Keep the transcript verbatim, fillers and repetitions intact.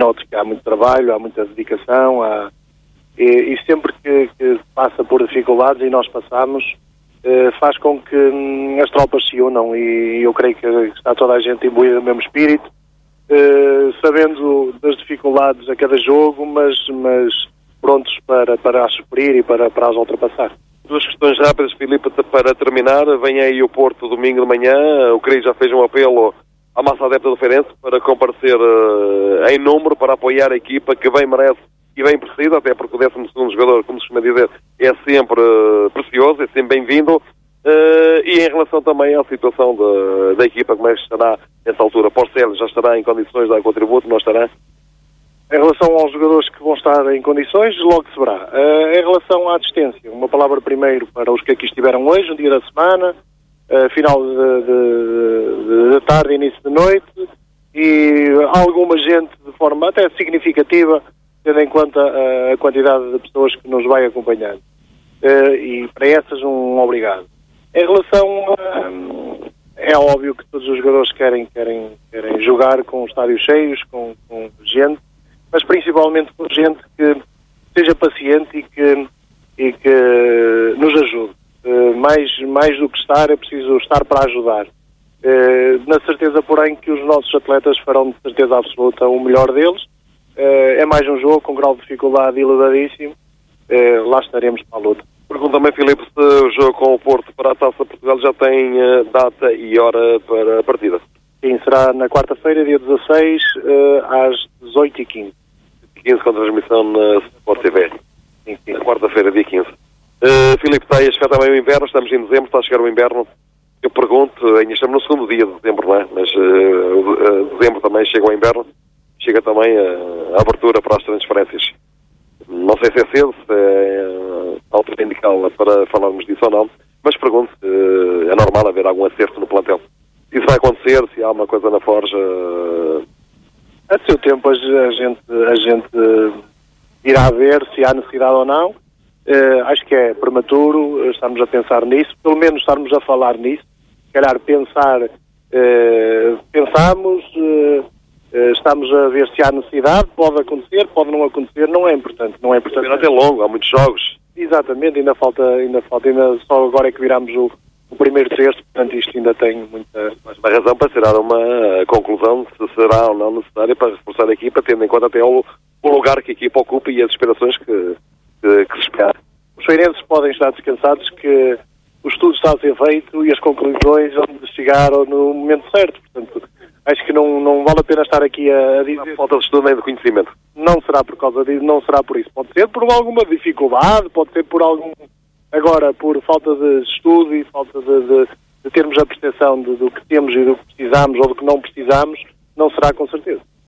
noto que há muito trabalho, há muita dedicação, há, e, e sempre que, que passa por dificuldades, e nós passamos, eh, faz com que hum, as tropas se unam, e eu creio que está toda a gente imbuída no mesmo espírito, eh, sabendo das dificuldades a cada jogo, mas, mas prontos para, para as suprir e para, para as ultrapassar. Duas questões rápidas, Filipe, para terminar. Vem aí o Porto domingo de manhã. O Cris já fez um apelo à massa adepta do Feirense para comparecer uh, em número para apoiar a equipa que bem merece e bem precisa, até porque o décimo segundo jogador, como se costuma dizer, é sempre uh, precioso, é sempre bem-vindo. Uh, e em relação também à situação de, da equipa, como é que estará nessa altura? Porcel já estará em condições de dar contributo, não estará? Em relação aos jogadores que vão estar em condições, logo se verá. Uh, em relação à assistência, uma palavra primeiro para os que aqui estiveram hoje, um dia da semana, uh, final de, de, de tarde, início de noite, e alguma gente de forma até significativa, tendo em conta uh, a quantidade de pessoas que nos vai acompanhando. Uh, e para essas, um obrigado. Em relação a... Uh, é óbvio que todos os jogadores querem, querem, querem jogar com estádios cheios, com, com gente, mas principalmente com gente que seja paciente e que, e que nos ajude. Uh, mais, mais do que estar, é preciso estar para ajudar. Uh, na certeza, porém, que os nossos atletas farão de certeza absoluta o melhor deles. Uh, é mais um jogo com grau de dificuldade elevadíssimo. Uh, lá estaremos para a luta. Pergunta também, Filipe, se o jogo com o Porto para a Taça Portugal já tem uh, data e hora para a partida. Sim, será na quarta-feira, dia dezasseis, uh, às dezoito e quinze. quinze com transmissão na Sport T V. Sim, sim. Na quarta-feira, dia quinze. Uh, Filipe, está a chegar também o inverno, estamos em dezembro, está a chegar o inverno. Eu pergunto, ainda estamos no segundo dia de dezembro, não é? Mas uh, uh, dezembro também chega o inverno, chega também uh, a abertura para as transferências. Não sei se é cedo, se é uh, altura indicada para falarmos disso ou não, mas pergunto se uh, é normal haver algum acerto no plantel. Isso vai acontecer, se há uma coisa na forja... Uh... A seu tempo a gente, a gente irá ver se há necessidade ou não. Uh, acho que é prematuro estarmos a pensar nisso, pelo menos estarmos a falar nisso. Se calhar pensar, uh, pensamos, uh, uh, estamos a ver se há necessidade, pode acontecer, pode não acontecer, não é importante. Não é importante. O campeonato é longo, há muitos jogos. Exatamente, ainda falta, ainda falta, ainda só agora é que viramos o, o primeiro terço, portanto isto ainda tem muita... Mas uma razão para tirar uma conclusão se será ou não necessária para reforçar a equipa, tendo em conta até o, o lugar que a equipa ocupa e as aspirações que, que, que se espera. Os feirenses podem estar descansados que o estudo está a ser feito e as conclusões vão chegar no momento certo, portanto acho que não, não vale a pena estar aqui a, a dizer... Não falta de estudo nem de conhecimento. Não será por causa disso, não será por isso. Pode ser por alguma dificuldade, pode ser por algum... Agora, por falta de estudo e falta de, de, de termos a percepção de, do que temos e do que precisamos ou do que não precisamos, não será com certeza.